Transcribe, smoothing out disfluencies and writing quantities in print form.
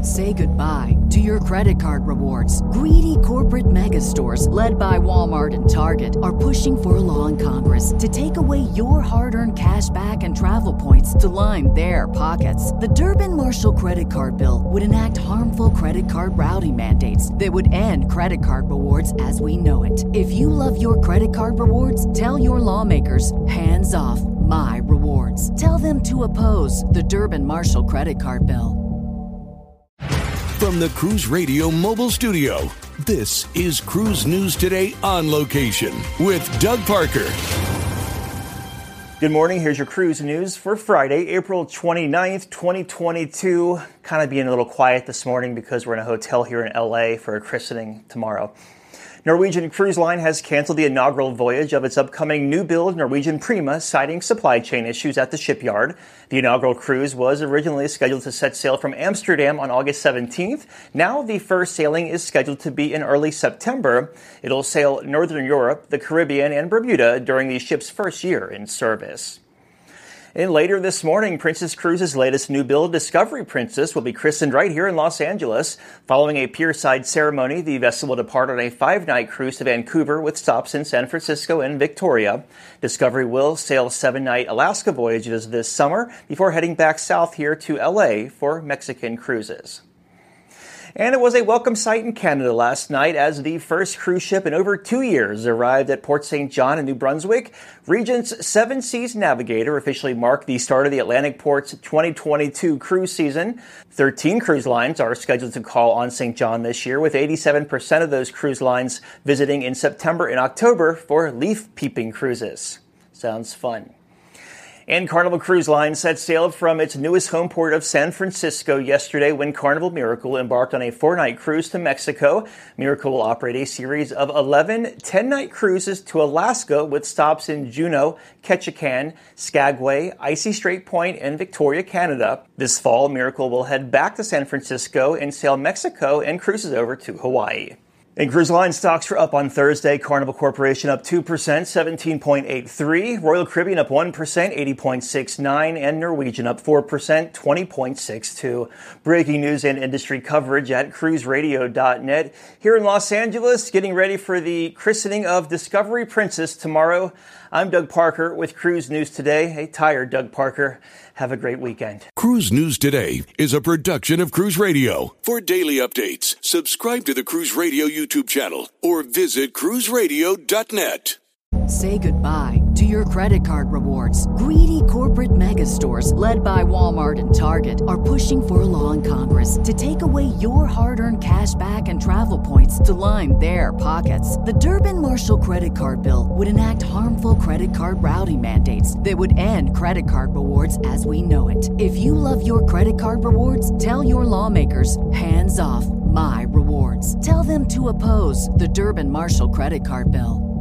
Say goodbye to your credit card rewards. Greedy corporate mega stores, led by Walmart and Target, are pushing for a law in Congress to take away your hard-earned cash back and travel points to line their pockets. The Durbin-Marshall credit card bill would enact harmful credit card routing mandates that would end credit card rewards as we know it. If you love your credit card rewards, tell your lawmakers, hands off my rewards. Tell them to oppose the Durbin-Marshall credit card bill. From the Cruise Radio mobile studio, this is Cruise News Today on location with Doug Parker. Good morning. Here's your cruise news for Friday, April 29th, 2022. Kind of being a little quiet this morning because we're in a hotel here in LA for a christening tomorrow. Norwegian Cruise Line has canceled the inaugural voyage of its upcoming new build Norwegian Prima, citing supply chain issues at the shipyard. The inaugural cruise was originally scheduled to set sail from Amsterdam on August 17th. Now the first sailing is scheduled to be in early September. It'll sail Northern Europe, the Caribbean, and Bermuda during the ship's first year in service. And later this morning, Princess Cruises' latest new build, Discovery Princess, will be christened right here in Los Angeles. Following a pierside ceremony, the vessel will depart on a 5-night cruise to Vancouver with stops in San Francisco and Victoria. Discovery will sail 7-night Alaska voyages this summer before heading back south here to LA for Mexican cruises. And it was a welcome sight in Canada last night as the first cruise ship in over 2 years arrived at Port St. John in New Brunswick. Regent's Seven Seas Navigator officially marked the start of the Atlantic Port's 2022 cruise season. 13 cruise lines are scheduled to call on St. John this year, with 87% of those cruise lines visiting in September and October for leaf-peeping cruises. Sounds fun. And Carnival Cruise Line set sail from its newest home port of San Francisco yesterday when Carnival Miracle embarked on a 4-night cruise to Mexico. Miracle will operate a series of 11 10-night cruises to Alaska with stops in Juneau, Ketchikan, Skagway, Icy Strait Point, and Victoria, Canada. This fall, Miracle will head back to San Francisco and sail Mexico and cruises over to Hawaii. And cruise line stocks were up on Thursday. Carnival Corporation up 2%, 17.83. Royal Caribbean up 1%, 80.69. And Norwegian up 4%, 20.62. Breaking news and industry coverage at cruiseradio.net. Here in Los Angeles, getting ready for the christening of Discovery Princess tomorrow. I'm Doug Parker with Cruise News Today. A tired Doug Parker. Have a great weekend. Cruise News Today is a production of Cruise Radio. For daily updates, subscribe to the Cruise Radio YouTube channel or visit cruiseradio.net. Say goodbye to your credit card rewards. Greedy corporate mega stores, led by Walmart and Target, are pushing for a law in Congress to take away your hard-earned cash back and travel points to line their pockets. The Durbin-Marshall credit card bill would enact harmful credit card routing mandates that would end credit card rewards as we know it. If you love your credit card rewards, tell your lawmakers, hands off my rewards. Tell them to oppose the Durbin-Marshall credit card bill.